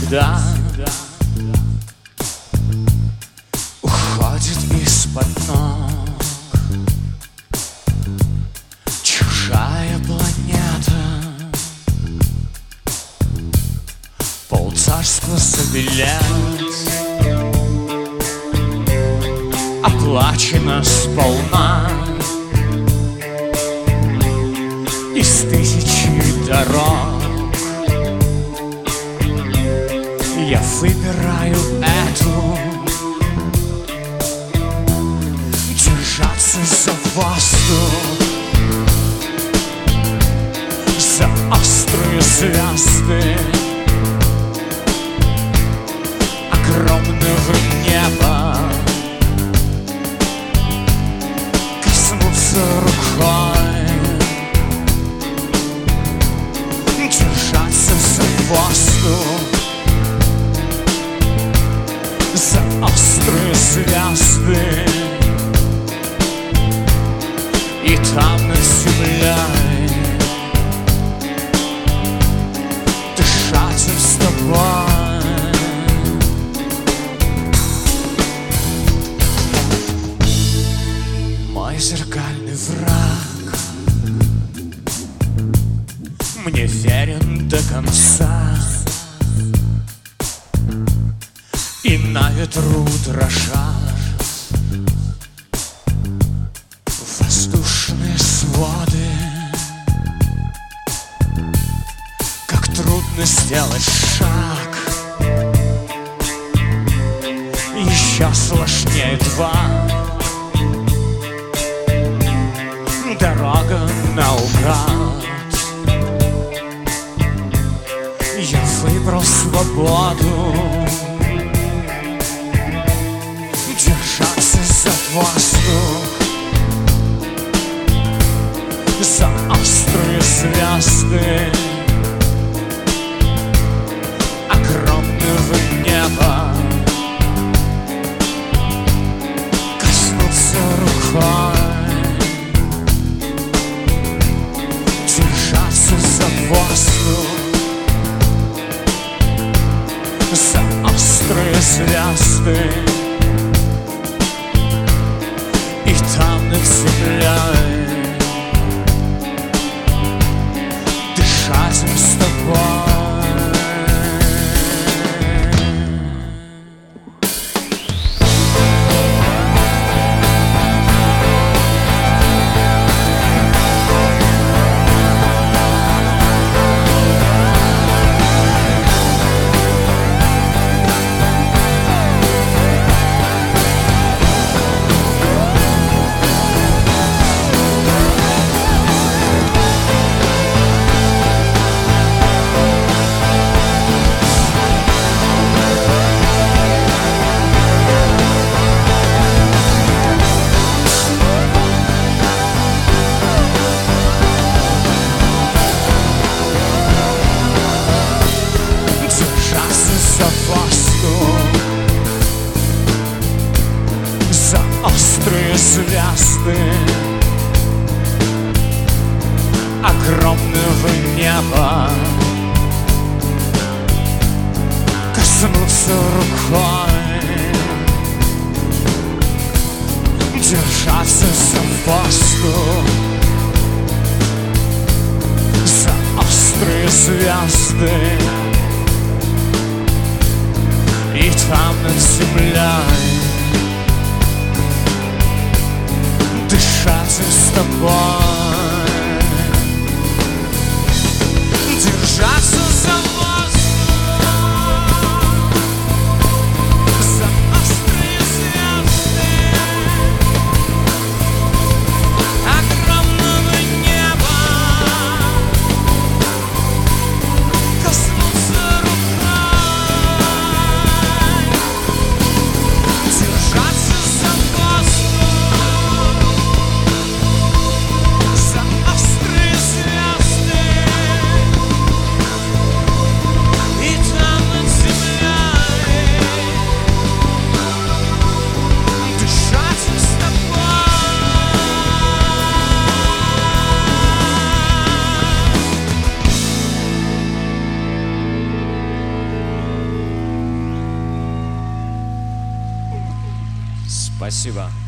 навсегда уходит из-под ног. Чужая планета, полцарства за билет, оплачено сполна из тысячи дорог. Я выбираю эту, держаться за воздух, за острые звезды огромного неба, коснуться рукой, держаться за воздух, за острые звезды, и там над землей дышать им с тобой. Мой зеркальный враг мне верен до конца, и на ветру дрожат воздушные своды. Как трудно сделать шаг, еще сложнее два. Дорога наугад, я выбрал свободу, держаться за воздух, за острые звезды огромного неба, коснуться рукой, держаться за воздух, за острые звезды, и там над землей дышать им с тобой. За острые звезды огромного неба, коснуться рукой, держаться за воздух, за острые звезды, и там над землей дышать им с тобой, держаться за воздух, за острые звезды огромного неба, коснуться рукой, держаться за воздух, Спасибо.